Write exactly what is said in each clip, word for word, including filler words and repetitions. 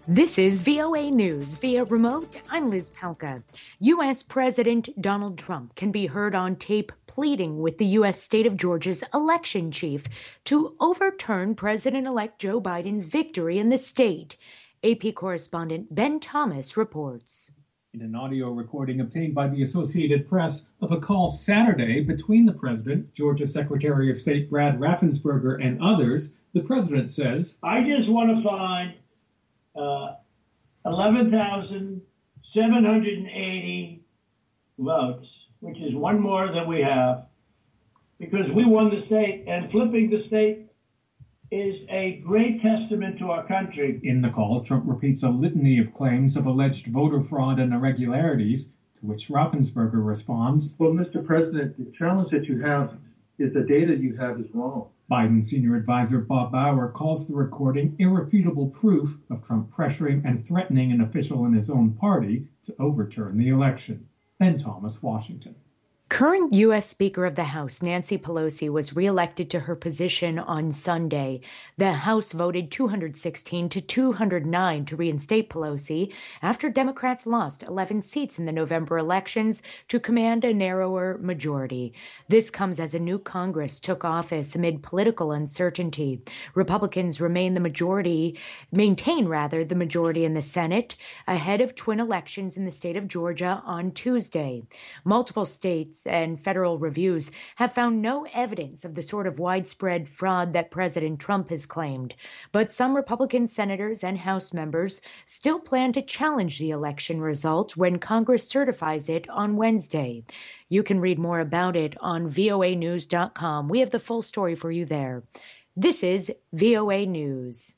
This is V O A News via remote. I'm Liz Palka. U S. President Donald Trump can be heard on tape pleading with the U S state of Georgia's election chief to overturn President-elect Joe Biden's victory in the state. A P correspondent Ben Thomas reports. In an audio recording obtained by the Associated Press of a call Saturday between the president, Georgia Secretary of State Brad Raffensperger, and others, the president says, I just want to find uh, eleven thousand seven hundred eighty votes, which is one more than we have, because we won the state, and flipping the state is a great testament to our country. In the call, Trump repeats a litany of claims of alleged voter fraud and irregularities, to which Raffensperger responds, well, Mister President, the challenge that you have is the data you have is wrong. Biden senior advisor Bob Bauer calls the recording irrefutable proof of Trump pressuring and threatening an official in his own party to overturn the election. Ben Thomas, Washington. Current U S. Speaker of the House Nancy Pelosi was reelected to her position on Sunday. The House voted two hundred sixteen to two hundred nine to reinstate Pelosi after Democrats lost eleven seats in the November elections to command a narrower majority. This comes as a new Congress took office amid political uncertainty. Republicans remain the majority, maintain rather the majority in the Senate ahead of twin elections in the state of Georgia on Tuesday. Multiple states and federal reviews have found no evidence of the sort of widespread fraud that President Trump has claimed. But some Republican senators and House members still plan to challenge the election result when Congress certifies it on Wednesday. You can read more about it on V O A news dot com. We have the full story for you there. This is V O A News.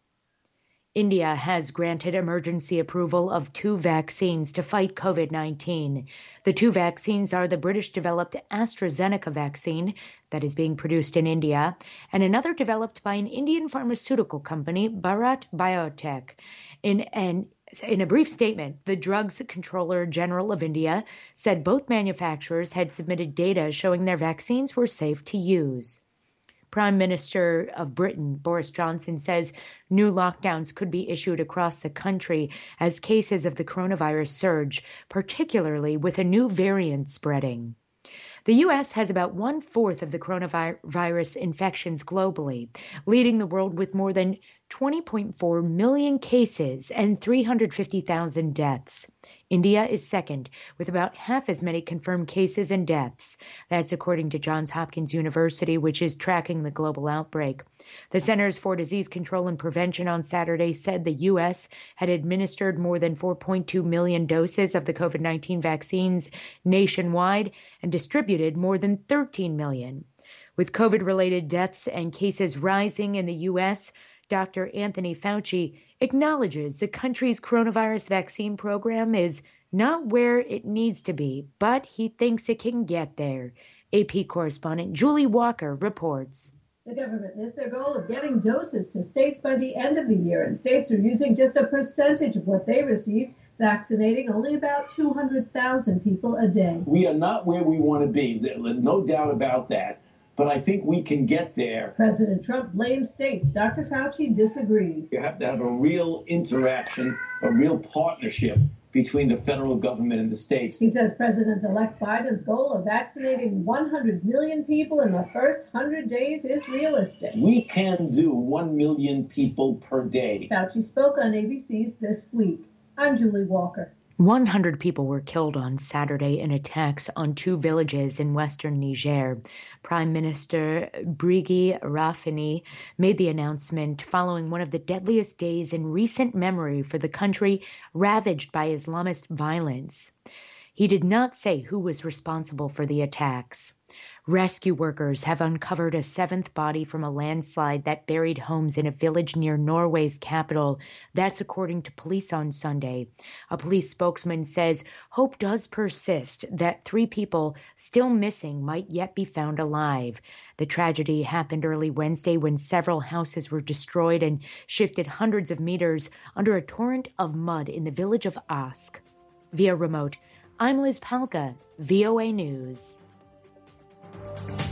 India has granted emergency approval of two vaccines to fight COVID nineteen. The two vaccines are the British-developed AstraZeneca vaccine that is being produced in India and another developed by an Indian pharmaceutical company, Bharat Biotech. In an In a brief statement, the Drugs Controller General of India said both manufacturers had submitted data showing their vaccines were safe to use. Prime Minister of Britain, Boris Johnson, says new lockdowns could be issued across the country as cases of the coronavirus surge, particularly with a new variant spreading. The U S has about one-fourth of the coronavirus infections globally, leading the world with more than twenty point four million cases and three hundred fifty thousand deaths. India is second, with about half as many confirmed cases and deaths. That's according to Johns Hopkins University, which is tracking the global outbreak. The Centers for Disease Control and Prevention on Saturday said the U S had administered more than four point two million doses of the COVID nineteen vaccines nationwide and distributed more than thirteen million. With COVID-related deaths and cases rising in the U S, Doctor Anthony Fauci acknowledges the country's coronavirus vaccine program is not where it needs to be, but he thinks it can get there. A P correspondent Julie Walker reports. The government missed their goal of getting doses to states by the end of the year, and states are using just a percentage of what they received, vaccinating only about two hundred thousand people a day. We are not where we want to be. There's no doubt about that. But I think we can get there. President Trump blames states. Doctor Fauci disagrees. You have to have a real interaction, a real partnership between the federal government and the states. He says President-elect Biden's goal of vaccinating one hundred million people in the first one hundred days is realistic. We can do one million people per day. Fauci spoke on A B C's This Week. I'm Julie Walker. one hundred people were killed on Saturday in attacks on two villages in western Niger. Prime Minister Brigi Rafini made the announcement following one of the deadliest days in recent memory for the country ravaged by Islamist violence. He did not say who was responsible for the attacks. Rescue workers have uncovered a seventh body from a landslide that buried homes in a village near Norway's capital. That's according to police on Sunday. A police spokesman says hope does persist that three people still missing might yet be found alive. The tragedy happened early Wednesday when several houses were destroyed and shifted hundreds of meters under a torrent of mud in the village of Ask. Via remote, I'm Liz Palka, V O A News.